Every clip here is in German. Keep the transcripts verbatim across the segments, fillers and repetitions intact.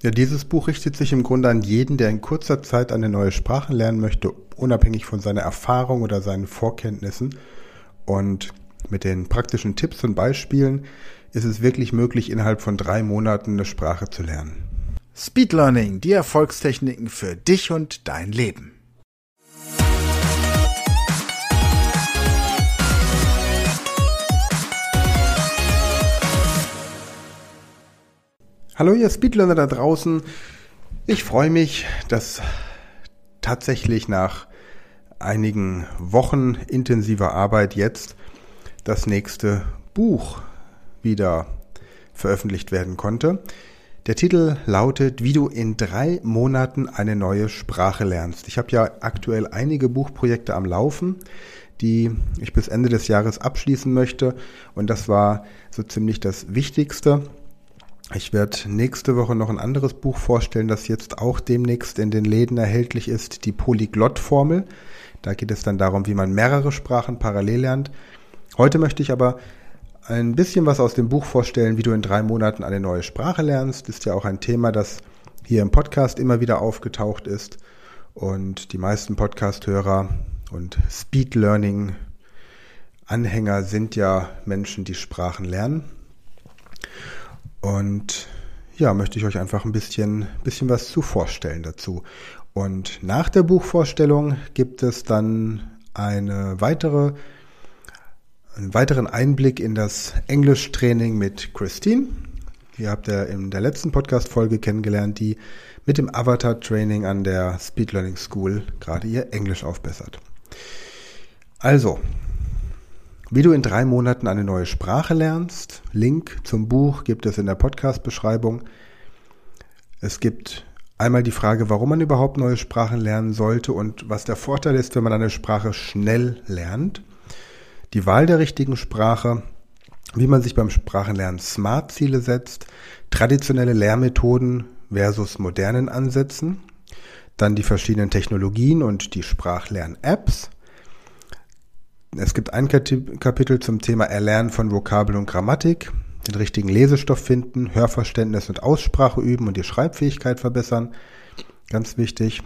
Ja, dieses Buch richtet sich im Grunde an jeden, der in kurzer Zeit eine neue Sprache lernen möchte, unabhängig von seiner Erfahrung oder seinen Vorkenntnissen. Und mit den praktischen Tipps und Beispielen ist es wirklich möglich, innerhalb von drei Monaten eine Sprache zu lernen. Speed Learning, die Erfolgstechniken für dich und dein Leben. Hallo ihr Speedlearner da draußen. Ich freue mich, dass tatsächlich nach einigen Wochen intensiver Arbeit jetzt das nächste Buch wieder veröffentlicht werden konnte. Der Titel lautet, wie du in drei Monaten eine neue Sprache lernst. Ich habe ja aktuell einige Buchprojekte am Laufen, die ich bis Ende des Jahres abschließen möchte. Und das war so ziemlich das Wichtigste. Ich werde nächste Woche noch ein anderes Buch vorstellen, das jetzt auch demnächst in den Läden erhältlich ist, die Polyglott-Formel. Da geht es dann darum, wie man mehrere Sprachen parallel lernt. Heute möchte ich aber ein bisschen was aus dem Buch vorstellen, wie du in drei Monaten eine neue Sprache lernst. Das ist ja auch ein Thema, das hier im Podcast immer wieder aufgetaucht ist. Und die meisten Podcast-Hörer und Speed-Learning-Anhänger sind ja Menschen, die Sprachen lernen. Und ja, möchte ich euch einfach ein bisschen, bisschen was zu vorstellen dazu. Und nach der Buchvorstellung gibt es dann eine weitere, einen weiteren Einblick in das Englischtraining mit Christine. Ihr habt ja in der letzten Podcast-Folge kennengelernt, die mit dem Avatar-Training an der Speed Learning School gerade ihr Englisch aufbessert. Also, wie du in drei Monaten eine neue Sprache lernst. Link zum Buch gibt es in der Podcast-Beschreibung. Es gibt einmal die Frage, warum man überhaupt neue Sprachen lernen sollte und was der Vorteil ist, wenn man eine Sprache schnell lernt. Die Wahl der richtigen Sprache, wie man sich beim Sprachenlernen Smart-Ziele setzt, traditionelle Lehrmethoden versus modernen Ansätzen, dann die verschiedenen Technologien und die Sprachlern-Apps. Es gibt ein Kapitel zum Thema Erlernen von Vokabeln und Grammatik, den richtigen Lesestoff finden, Hörverständnis und Aussprache üben und die Schreibfähigkeit verbessern. Ganz wichtig.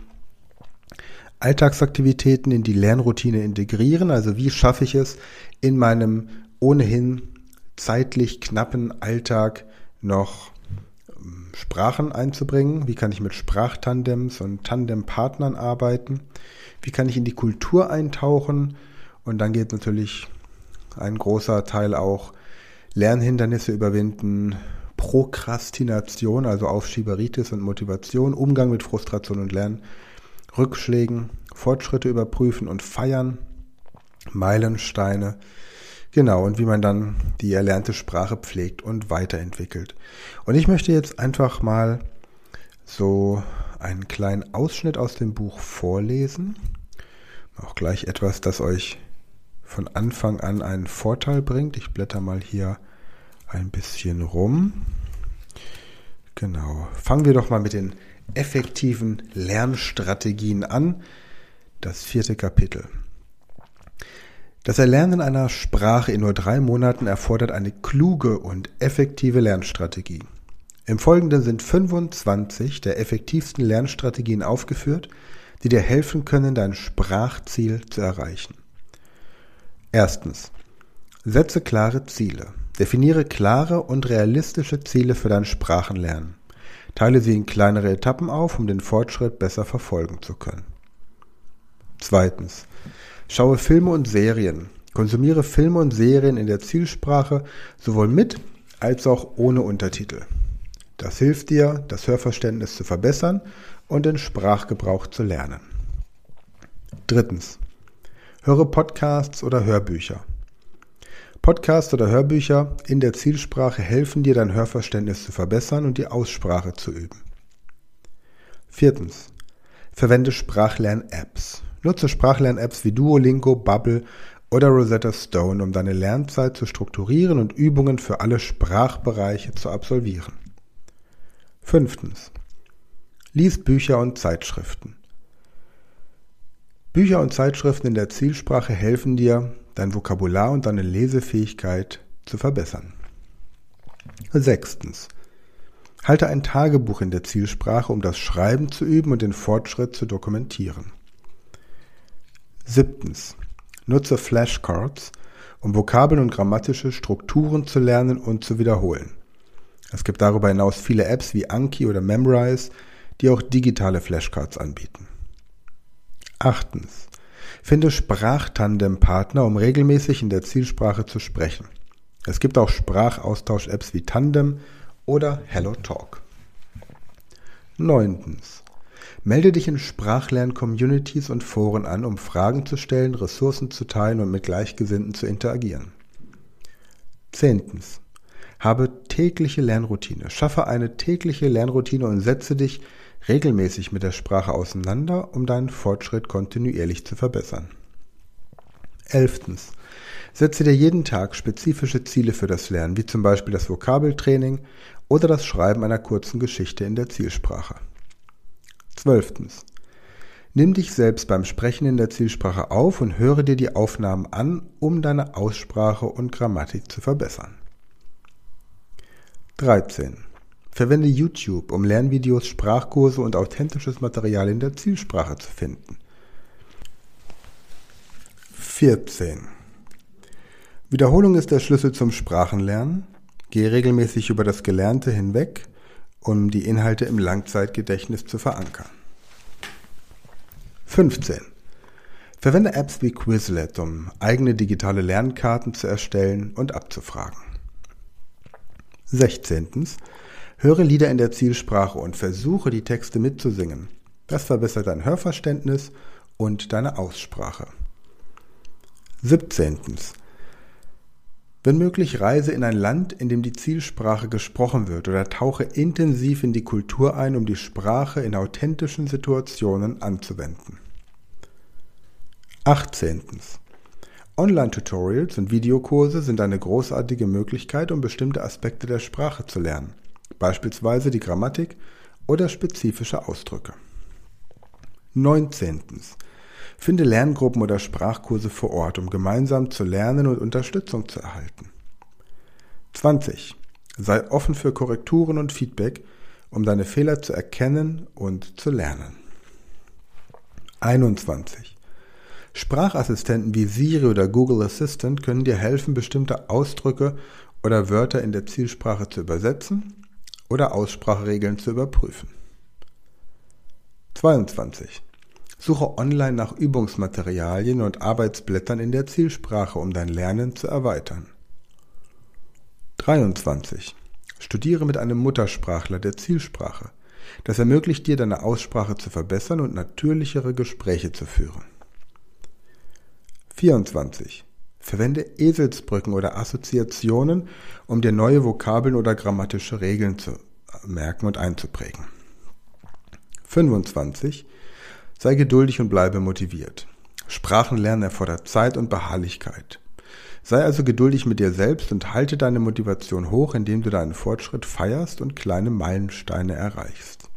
Alltagsaktivitäten in die Lernroutine integrieren, also wie schaffe ich es, in meinem ohnehin zeitlich knappen Alltag noch Sprachen einzubringen? Wie kann ich mit Sprachtandems und Tandempartnern arbeiten? Wie kann ich in die Kultur eintauchen? Und dann geht natürlich ein großer Teil auch Lernhindernisse überwinden, Prokrastination, also Aufschieberitis und Motivation, Umgang mit Frustration und Lernen, Rückschlägen, Fortschritte überprüfen und feiern, Meilensteine, genau, und wie man dann die erlernte Sprache pflegt und weiterentwickelt. Und ich möchte jetzt einfach mal so einen kleinen Ausschnitt aus dem Buch vorlesen, auch gleich etwas, das euch von Anfang an einen Vorteil bringt. Ich blätter mal hier ein bisschen rum. Genau. Fangen wir doch mal mit den effektiven Lernstrategien an. Das vierte Kapitel. Das Erlernen einer Sprache in nur drei Monaten erfordert eine kluge und effektive Lernstrategie. Im Folgenden sind fünfundzwanzig der effektivsten Lernstrategien aufgeführt, die dir helfen können, dein Sprachziel zu erreichen. Erstens. Setze klare Ziele. Definiere klare und realistische Ziele für dein Sprachenlernen. Teile sie in kleinere Etappen auf, um den Fortschritt besser verfolgen zu können. Zweitens. Schaue Filme und Serien. Konsumiere Filme und Serien in der Zielsprache sowohl mit als auch ohne Untertitel. Das hilft dir, das Hörverständnis zu verbessern und den Sprachgebrauch zu lernen. Drittens. Höre Podcasts oder Hörbücher. Podcasts oder Hörbücher in der Zielsprache helfen dir, dein Hörverständnis zu verbessern und die Aussprache zu üben. Viertens. Verwende Sprachlern-Apps. Nutze Sprachlern-Apps wie Duolingo, Babbel oder Rosetta Stone, um deine Lernzeit zu strukturieren und Übungen für alle Sprachbereiche zu absolvieren. Fünftens. Lies Bücher und Zeitschriften. Bücher und Zeitschriften in der Zielsprache helfen dir, dein Vokabular und deine Lesefähigkeit zu verbessern. Sechstens. Halte ein Tagebuch in der Zielsprache, um das Schreiben zu üben und den Fortschritt zu dokumentieren. Siebtens. Nutze Flashcards, um Vokabeln und grammatische Strukturen zu lernen und zu wiederholen. Es gibt darüber hinaus viele Apps wie Anki oder Memrise, die auch digitale Flashcards anbieten. Achtens. Finde Sprachtandem-Partner, um regelmäßig in der Zielsprache zu sprechen. Es gibt auch Sprachaustausch-Apps wie Tandem oder HelloTalk. Neuntens. Melde dich in Sprachlern-Communities und Foren an, um Fragen zu stellen, Ressourcen zu teilen und mit Gleichgesinnten zu interagieren. Zehntens. Habe tägliche Lernroutine. Schaffe eine tägliche Lernroutine und setze dich regelmäßig mit der Sprache auseinander, um deinen Fortschritt kontinuierlich zu verbessern. Elftens. Setze dir jeden Tag spezifische Ziele für das Lernen, wie zum Beispiel das Vokabeltraining oder das Schreiben einer kurzen Geschichte in der Zielsprache. Zwölftens. Nimm dich selbst beim Sprechen in der Zielsprache auf und höre dir die Aufnahmen an, um deine Aussprache und Grammatik zu verbessern. dreizehn. Verwende YouTube, um Lernvideos, Sprachkurse und authentisches Material in der Zielsprache zu finden. vierzehn. Wiederholung ist der Schlüssel zum Sprachenlernen. Gehe regelmäßig über das Gelernte hinweg, um die Inhalte im Langzeitgedächtnis zu verankern. fünfzehn. Verwende Apps wie Quizlet, um eigene digitale Lernkarten zu erstellen und abzufragen. sechzehn. Höre Lieder in der Zielsprache und versuche, die Texte mitzusingen. Das verbessert dein Hörverständnis und deine Aussprache. siebzehn. Wenn möglich, reise in ein Land, in dem die Zielsprache gesprochen wird, oder tauche intensiv in die Kultur ein, um die Sprache in authentischen Situationen anzuwenden. achtzehn. Online-Tutorials und Videokurse sind eine großartige Möglichkeit, um bestimmte Aspekte der Sprache zu lernen, beispielsweise die Grammatik oder spezifische Ausdrücke. neunzehn. Finde Lerngruppen oder Sprachkurse vor Ort, um gemeinsam zu lernen und Unterstützung zu erhalten. zwanzig. Sei offen für Korrekturen und Feedback, um deine Fehler zu erkennen und zu lernen. einundzwanzig. Sprachassistenten wie Siri oder Google Assistant können dir helfen, bestimmte Ausdrücke oder Wörter in der Zielsprache zu übersetzen oder Ausspracheregeln zu überprüfen. zweiundzwanzig. Suche online nach Übungsmaterialien und Arbeitsblättern in der Zielsprache, um dein Lernen zu erweitern. dreiundzwanzig. Studiere mit einem Muttersprachler der Zielsprache. Das ermöglicht dir, deine Aussprache zu verbessern und natürlichere Gespräche zu führen. vierundzwanzig. Verwende Eselsbrücken oder Assoziationen, um dir neue Vokabeln oder grammatische Regeln zu merken und einzuprägen. fünfundzwanzig. Sei geduldig und bleibe motiviert. Sprachenlernen erfordert Zeit und Beharrlichkeit. Sei also geduldig mit dir selbst und halte deine Motivation hoch, indem du deinen Fortschritt feierst und kleine Meilensteine erreichst.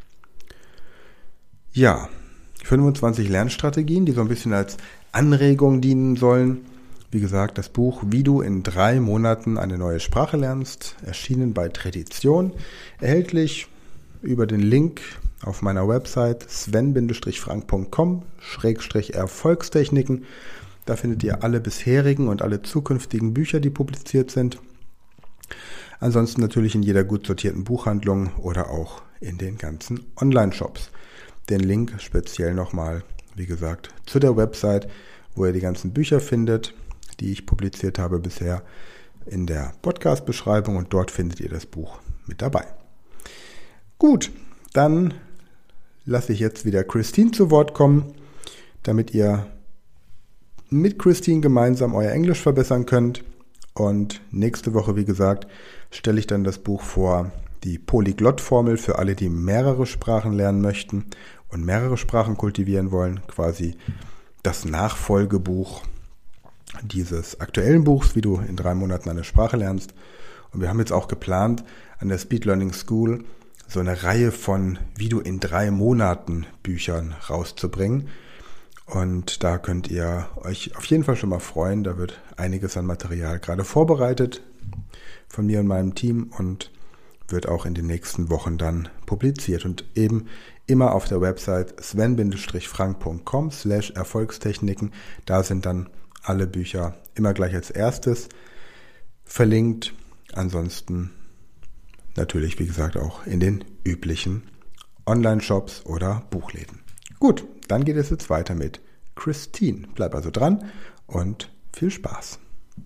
Ja, fünfundzwanzig Lernstrategien, die so ein bisschen als Anregung dienen sollen. Wie gesagt, das Buch Wie du in drei Monaten eine neue Sprache lernst, erschienen bei Tradition, erhältlich über den Link auf meiner Website sven frank punkt com Schrägstrich Erfolgstechniken. Da findet ihr alle bisherigen und alle zukünftigen Bücher, die publiziert sind. Ansonsten natürlich in jeder gut sortierten Buchhandlung oder auch in den ganzen Online-Shops. Den Link speziell nochmal, wie gesagt, zu der Website, wo ihr die ganzen Bücher findet, die ich publiziert habe bisher, in der Podcast-Beschreibung, und dort findet ihr das Buch mit dabei. Gut, dann lasse ich jetzt wieder Christine zu Wort kommen, damit ihr mit Christine gemeinsam euer Englisch verbessern könnt. Und nächste Woche, wie gesagt, stelle ich dann das Buch vor, die Polyglott-Formel für alle, die mehrere Sprachen lernen möchten und mehrere Sprachen kultivieren wollen. Quasi das Nachfolgebuch dieses aktuellen Buchs, wie du in drei Monaten eine Sprache lernst. Und wir haben jetzt auch geplant, an der Speed Learning School so eine Reihe von Wie du in drei Monaten Büchern rauszubringen. Und da könnt ihr euch auf jeden Fall schon mal freuen. Da wird einiges an Material gerade vorbereitet von mir und meinem Team. Und wird auch in den nächsten Wochen dann publiziert und eben immer auf der Website sven-frank.com slash Erfolgstechniken. Da sind dann alle Bücher immer gleich als erstes verlinkt. Ansonsten natürlich, wie gesagt, auch in den üblichen Online-Shops oder Buchläden. Gut, dann geht es jetzt weiter mit Christine. Bleib also dran und viel Spaß.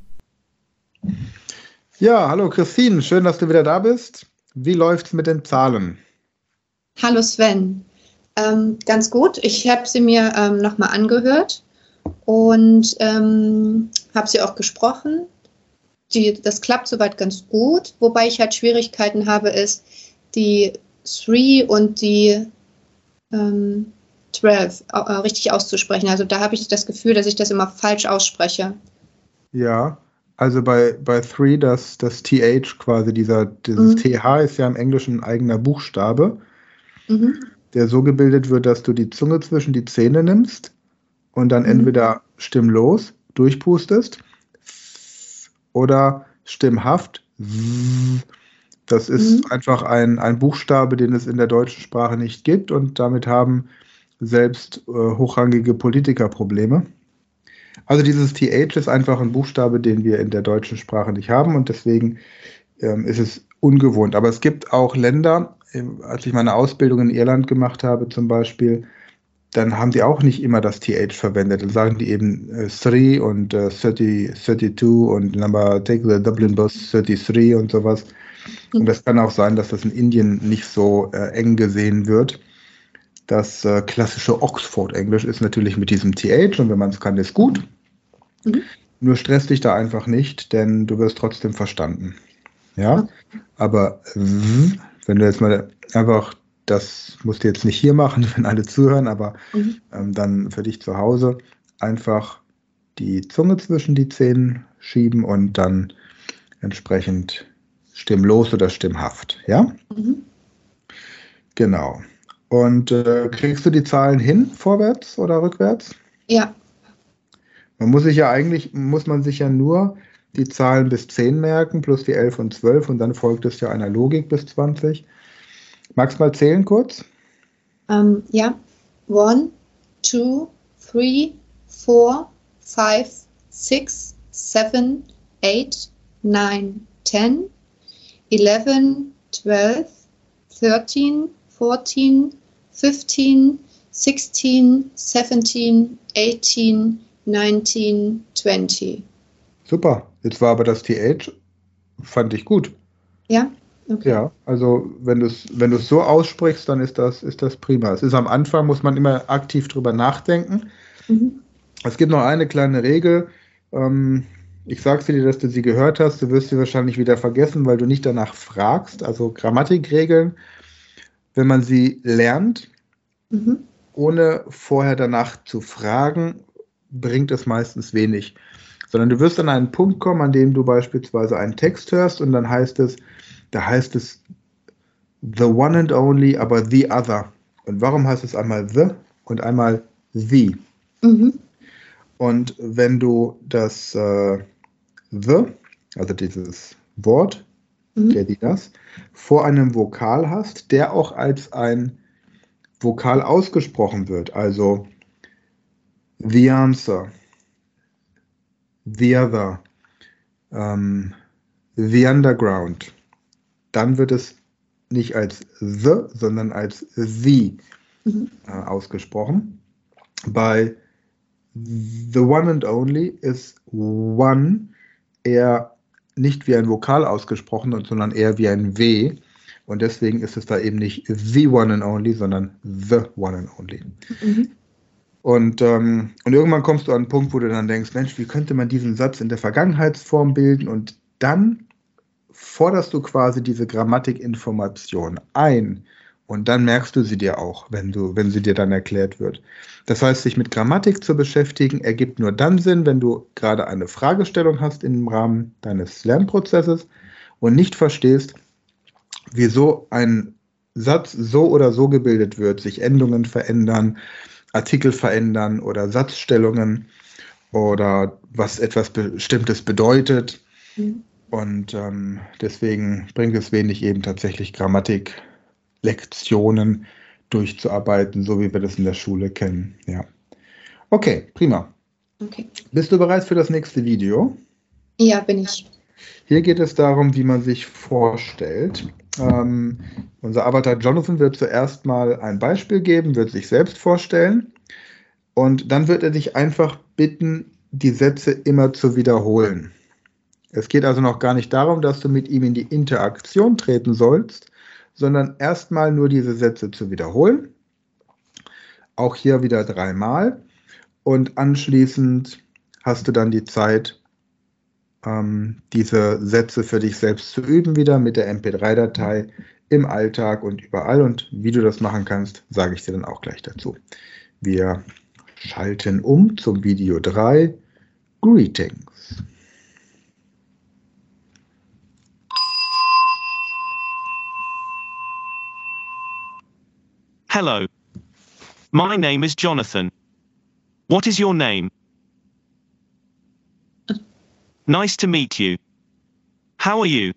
Ja, hallo Christine, schön, dass du wieder da bist. Wie läuft's mit den Zahlen? Hallo Sven, ähm, ganz gut. Ich habe sie mir ähm, nochmal angehört und ähm, habe sie auch gesprochen. Die, das klappt soweit ganz gut, wobei ich halt Schwierigkeiten habe, ist die drei und die ähm, zwölf äh, richtig auszusprechen. Also da habe ich das Gefühl, dass ich das immer falsch ausspreche. Ja, also bei, bei drei, das, das T H quasi, dieser, dieses Mhm. T H ist ja im Englischen ein eigener Buchstabe, Mhm. der so gebildet wird, dass du die Zunge zwischen die Zähne nimmst und dann Mhm. entweder stimmlos durchpustest oder stimmhaft. Das ist Mhm. einfach ein, ein Buchstabe, den es in der deutschen Sprache nicht gibt und damit haben selbst äh, hochrangige Politiker Probleme. Also dieses T H ist einfach ein Buchstabe, den wir in der deutschen Sprache nicht haben und deswegen ähm, ist es ungewohnt. Aber es gibt auch Länder, äh, als ich meine Ausbildung in Irland gemacht habe zum Beispiel, dann haben die auch nicht immer das T H verwendet. Dann sagen die eben äh, three und äh, thirty, thirty-two und Number Take the Dublin Bus thirty-three und sowas. Und das kann auch sein, dass das in Indien nicht so äh, eng gesehen wird. Das äh, klassische Oxford-Englisch ist natürlich mit diesem T H und wenn man es kann, ist gut. Mhm. Nur stress dich da einfach nicht, denn du wirst trotzdem verstanden. Ja, Okay. aber w, wenn du jetzt mal einfach, das musst du jetzt nicht hier machen, wenn alle zuhören, aber Mhm. ähm, dann für dich zu Hause einfach die Zunge zwischen die Zähne schieben und dann entsprechend stimmlos oder stimmhaft. Ja, Mhm. genau. Und äh, kriegst du die Zahlen hin, vorwärts oder rückwärts? Ja, Man muss sich ja eigentlich, muss man sich ja nur die Zahlen bis zehn merken, plus die elf und zwölf und dann folgt es ja einer Logik bis zwanzig. Magst du mal zählen kurz? ähm, ja. One, two, three, four, five, six, seven, eight, nine, ten, eleven, twelve, thirteen, fourteen, fifteen, sixteen, seventeen, eighteen, nineteen, twenty. Super. Jetzt war aber das T H, fand ich gut. Ja? Okay. Ja, also wenn du es wenn du es so aussprichst, dann ist das, ist das prima. Es ist am Anfang, muss man immer aktiv drüber nachdenken. Mhm. Es gibt noch eine kleine Regel. Ähm, ich sage dir, dass du sie gehört hast. Du wirst sie wahrscheinlich wieder vergessen, weil du nicht danach fragst. Also Grammatikregeln, wenn man sie lernt, Mhm. ohne vorher danach zu fragen, bringt es meistens wenig. Sondern du wirst an einen Punkt kommen, an dem du beispielsweise einen Text hörst und dann heißt es, da heißt es the one and only, aber the other. Und warum heißt es einmal the und einmal the? Mhm. Und wenn du das äh, the, also dieses Wort, Mhm. der, die, das, vor einem Vokal hast, der auch als ein Vokal ausgesprochen wird, also the answer, the other, ähm, the underground, dann wird es nicht als the, sondern als the Mhm. äh, ausgesprochen. Bei the one and only ist one eher nicht wie ein Vokal ausgesprochen, sondern eher wie ein W. Und deswegen ist es da eben nicht the one and only, sondern the one and only. Mhm. Und, ähm, und irgendwann kommst du an einen Punkt, wo du dann denkst, Mensch, wie könnte man diesen Satz in der Vergangenheitsform bilden? Und dann forderst du quasi diese Grammatikinformation ein und dann merkst du sie dir auch, wenn du, wenn sie dir dann erklärt wird. Das heißt, sich mit Grammatik zu beschäftigen, ergibt nur dann Sinn, wenn du gerade eine Fragestellung hast im Rahmen deines Lernprozesses und nicht verstehst, wieso ein Satz so oder so gebildet wird, sich Endungen verändern, Artikel verändern oder Satzstellungen oder was etwas Bestimmtes bedeutet. Mhm. Und ähm, deswegen bringt es wenig, eben tatsächlich Grammatik-Lektionen durchzuarbeiten, so wie wir das in der Schule kennen. Ja. Okay, prima. Okay. Bist du bereit für das nächste Video? Ja, bin ich. Hier geht es darum, wie man sich vorstellt. Ähm, unser Avatar Jonathan wird zuerst mal ein Beispiel geben, wird sich selbst vorstellen und dann wird er dich einfach bitten, die Sätze immer zu wiederholen. Es geht also noch gar nicht darum, dass du mit ihm in die Interaktion treten sollst, sondern erstmal nur diese Sätze zu wiederholen. Auch hier wieder dreimal. Und anschließend hast du dann die Zeit, ähm, diese Sätze für dich selbst zu üben, wieder mit der M P drei Datei im Alltag und überall. Und wie du das machen kannst, sage ich dir dann auch gleich dazu. Wir schalten um zum Video drei. Greetings. Hello. My name is Jonathan. What is your name? Nice to meet you. How are you?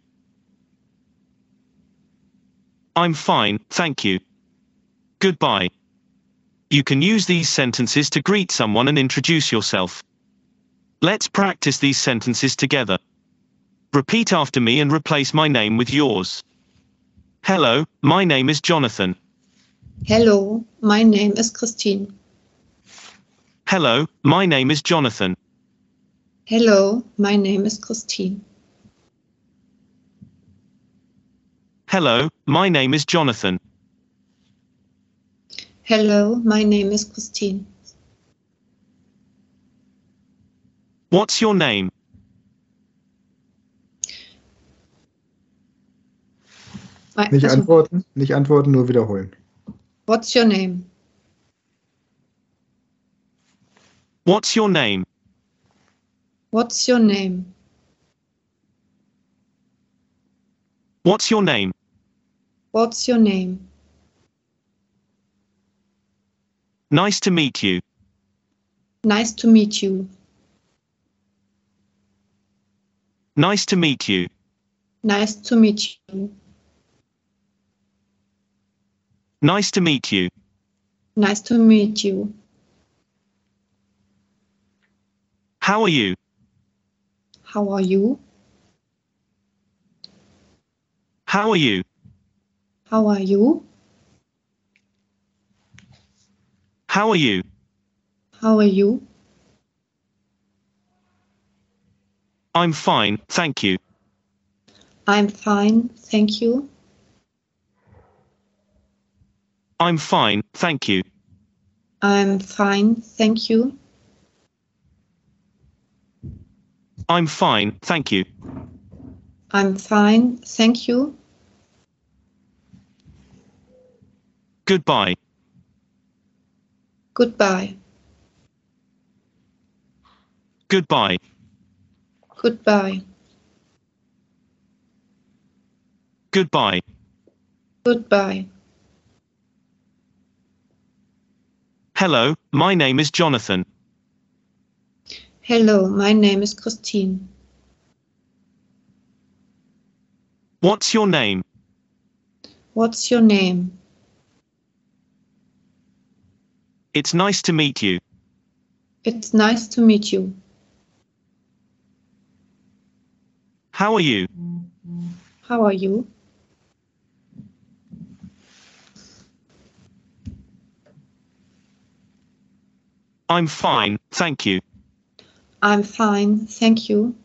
I'm fine, thank you. Goodbye. You can use these sentences to greet someone and introduce yourself. Let's practice these sentences together. Repeat after me and replace my name with yours. Hello, my name is Jonathan. Hello, my name is Christine. Hello, my name is Jonathan. Hello, my name is Christine. Hello, my name is Jonathan. Hello, my name is Christine. What's your name? Nicht Also, antworten, nicht antworten, nur wiederholen. what's your name? What's your name? What's your name? What's your name? What's your name? Nice to meet you. Nice to meet you. Nice to meet you. Nice to meet you. Nice to meet you. Nice to meet you. How are you? How are you? How are you? How are you? How are you? How are you? I'm fine, thank you. I'm fine, thank you. I'm fine, thank you. I'm fine, thank you. I'm fine, thank you. I'm fine, thank you. Goodbye. Goodbye. Goodbye. Goodbye. Goodbye. Goodbye. Hello, my name is Jonathan. Hello, my name is Christine. What's your name? What's your name? It's nice to meet you. It's nice to meet you. How are you? How are you? I'm fine, thank you. I'm fine, thank you.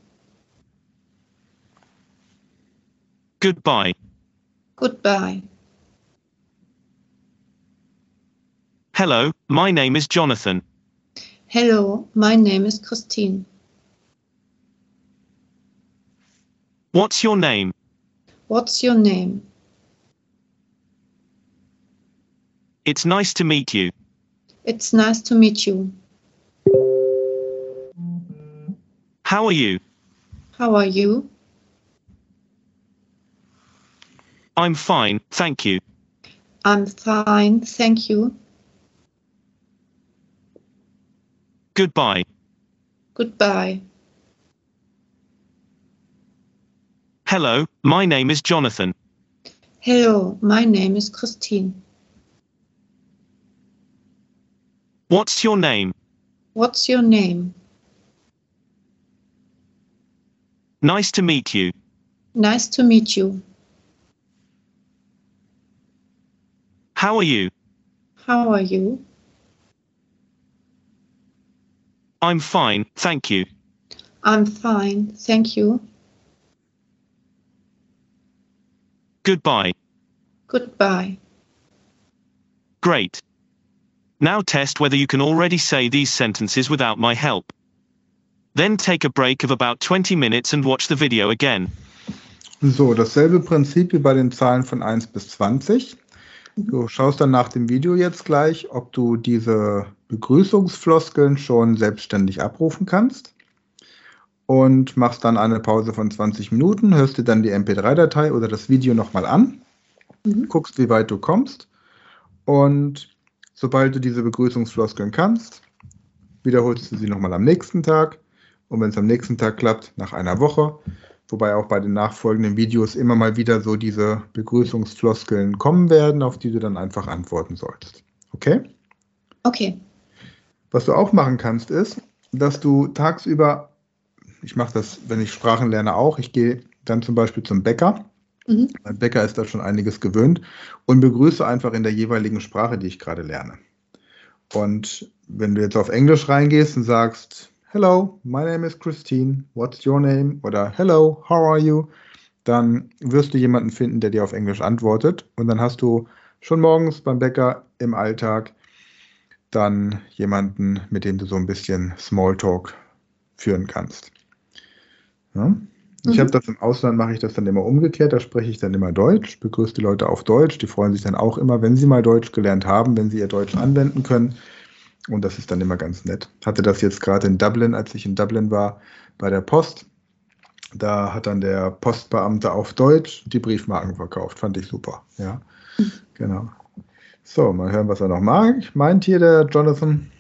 Goodbye. Goodbye. Hello, my name is Jonathan. Hello, my name is Christine. What's your name? What's your name? It's nice to meet you. It's nice to meet you. How are you? How are you? I'm fine, thank you. I'm fine, thank you. Goodbye. Goodbye. Hello, my name is Jonathan. Hello, my name is Christine. What's your name? What's your name? Nice to meet you. Nice to meet you. How are you? How are you? I'm fine, thank you. I'm fine, thank you. Goodbye. Goodbye. Great. Now test whether you can already say these sentences without my help. Then take a break of about twenty minutes and watch the video again. So, dasselbe Prinzip wie bei den Zahlen von eins bis zwanzig. Du schaust dann nach dem Video jetzt gleich, ob du diese Begrüßungsfloskeln schon selbstständig abrufen kannst. Und machst dann eine Pause von zwanzig Minuten, hörst dir dann die M P drei Datei oder das Video nochmal an, mhm. guckst, wie weit du kommst. Und sobald du diese Begrüßungsfloskeln kannst, wiederholst du sie nochmal am nächsten Tag. Und wenn es am nächsten Tag klappt, nach einer Woche. Wobei auch bei den nachfolgenden Videos immer mal wieder so diese Begrüßungsfloskeln kommen werden, auf die du dann einfach antworten sollst. Okay? Okay. Was du auch machen kannst, ist, dass du tagsüber, ich mache das, wenn ich Sprachen lerne, auch, ich gehe dann zum Beispiel zum Bäcker. Mhm. Mein Bäcker ist da schon einiges gewöhnt und begrüße einfach in der jeweiligen Sprache, die ich gerade lerne. Und wenn du jetzt auf Englisch reingehst und sagst, Hello, my name is Christine, what's your name? Oder Hello, how are you? Dann wirst du jemanden finden, der dir auf Englisch antwortet. Und dann hast du schon morgens beim Bäcker im Alltag dann jemanden, mit dem du so ein bisschen Smalltalk führen kannst. Ja? Ich mhm. habe das im Ausland, mache ich das dann immer umgekehrt, da spreche ich dann immer Deutsch, begrüße die Leute auf Deutsch, die freuen sich dann auch immer, wenn sie mal Deutsch gelernt haben, wenn sie ihr Deutsch anwenden können. Und das ist dann immer ganz nett. Hatte das jetzt gerade in Dublin, als ich in Dublin war, bei der Post. Da hat dann der Postbeamte auf Deutsch die Briefmarken verkauft. Fand ich super. Ja, mhm. Genau. So, mal hören, was er noch mag. Meint hier der Jonathan?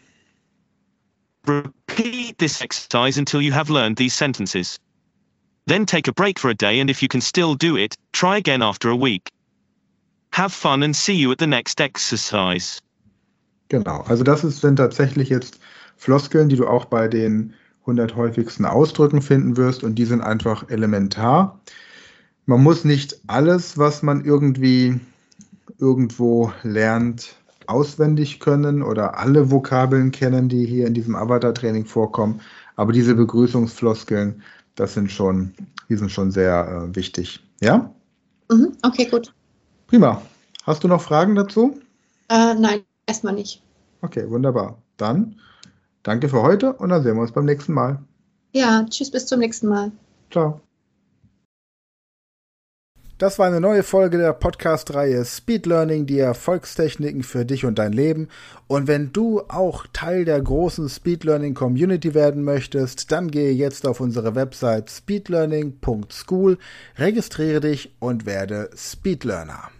Repeat this exercise until you have learned these sentences. Then take a break for a day and if you can still do it, try again after a week. Have fun and see you at the next exercise. Genau, also das ist, sind tatsächlich jetzt Floskeln, die du auch bei den hundert häufigsten Ausdrücken finden wirst und die sind einfach elementar. Man muss nicht alles, was man irgendwie irgendwo lernt, auswendig können oder alle Vokabeln kennen, die hier in diesem Avatar-Training vorkommen, aber diese Begrüßungsfloskeln, das sind schon, die sind schon sehr äh, wichtig. Ja? Mhm, okay, gut. Prima. Hast du noch Fragen dazu? Äh, nein. Erstmal nicht. Okay, wunderbar. Dann danke für heute und dann sehen wir uns beim nächsten Mal. Ja, tschüss, bis zum nächsten Mal. Ciao. Das war eine neue Folge der Podcast-Reihe Speed Learning, die Erfolgstechniken für dich und dein Leben. Und wenn du auch Teil der großen Speed Learning Community werden möchtest, dann gehe jetzt auf unsere Website speedlearning punkt school, registriere dich und werde Speedlearner.